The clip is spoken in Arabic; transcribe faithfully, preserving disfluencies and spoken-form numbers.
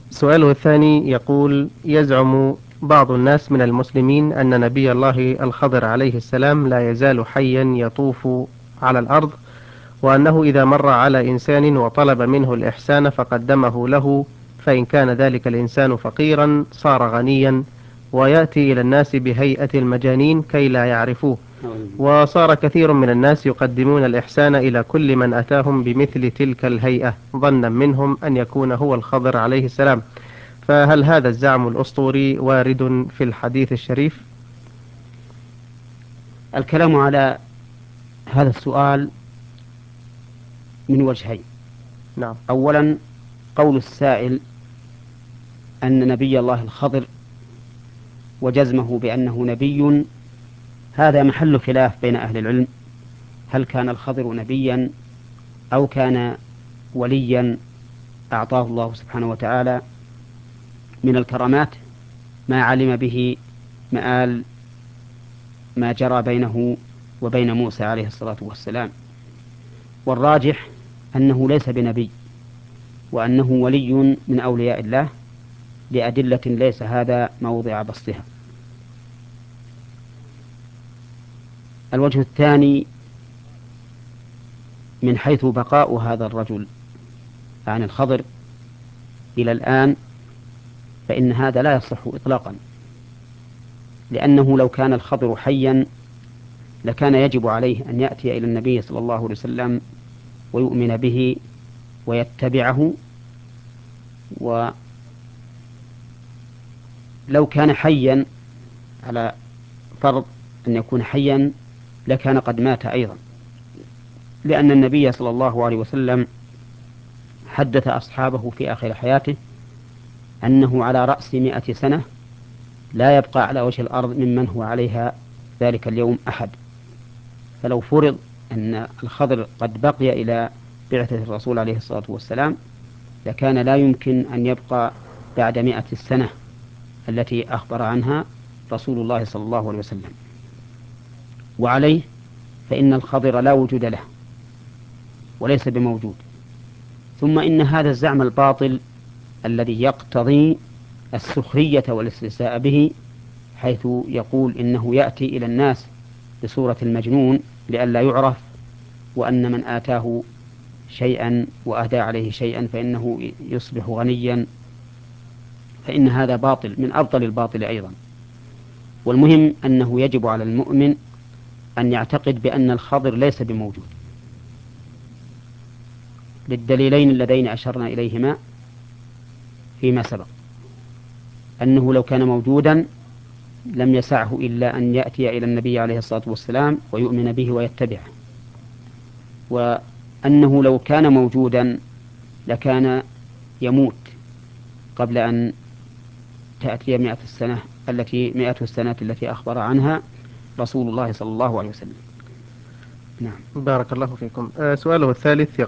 سؤاله الثاني يقول: يزعم بعض الناس من المسلمين أن نبي الله الخضر عليه السلام لا يزال حيا يطوف على الأرض، وأنه إذا مر على إنسان وطلب منه الإحسان فقدمه له، فإن كان ذلك الإنسان فقيرا صار غنيا، ويأتي إلى الناس بهيئة المجانين كي لا يعرفوه. وصار كثير من الناس يقدمون الإحسان إلى كل من أتاهم بمثل تلك الهيئة ظنا منهم أن يكون هو الخضر عليه السلام، فهل هذا الزعم الأسطوري وارد في الحديث الشريف؟ الكلام على هذا السؤال من وجهين. نعم. أولا، قول السائل أن نبي الله الخضر وجزمه بأنه نبي، هذا محل خلاف بين أهل العلم، هل كان الخضر نبيا أو كان وليا أعطاه الله سبحانه وتعالى من الكرامات ما علم به مآل ما جرى بينه وبين موسى عليه الصلاة والسلام. والراجح أنه ليس بنبي، وأنه ولي من أولياء الله لأدلة ليس هذا موضع بسطها. الوجه الثاني، من حيث بقاء هذا الرجل عن الخضر إلى الآن، فإن هذا لا يصح إطلاقا، لأنه لو كان الخضر حيا لكان يجب عليه أن يأتي إلى النبي صلى الله عليه وسلم ويؤمن به ويتبعه. ولو كان حيا، على فرض أن يكون حيا، لكان قد مات أيضا، لأن النبي صلى الله عليه وسلم حدث أصحابه في آخر حياته أنه على رأس مئة سنة لا يبقى على وجه الأرض ممن هو عليها ذلك اليوم أحد. فلو فرض أن الخضر قد بقي إلى بعثة الرسول عليه الصلاة والسلام، لكان لا يمكن أن يبقى بعد مئة السنة التي أخبر عنها رسول الله صلى الله عليه وسلم. وعليه فإن الخضر لا وجود له وليس بموجود. ثم إن هذا الزعم الباطل الذي يقتضي السخرية والاستهزاء به، حيث يقول إنه يأتي إلى الناس بصورة المجنون لئلا يعرف، وأن من آتاه شيئا وأهدى عليه شيئا فإنه يصبح غنيا، فإن هذا باطل من أبطل الباطل أيضا. والمهم أنه يجب على المؤمن أن يعتقد بأن الخضر ليس بموجود، للدليلين اللذين أشرنا إليهما فيما سبق، أنه لو كان موجودا لم يسعه إلا أن يأتي إلى النبي عليه الصلاة والسلام ويؤمن به ويتبعه، وأنه لو كان موجودا لكان يموت قبل أن تأتي مئة السنة التي مئة السنة التي أخبر عنها رسول الله صلى الله عليه وسلم. نعم. بارك الله فيكم. آه، سؤاله الثالث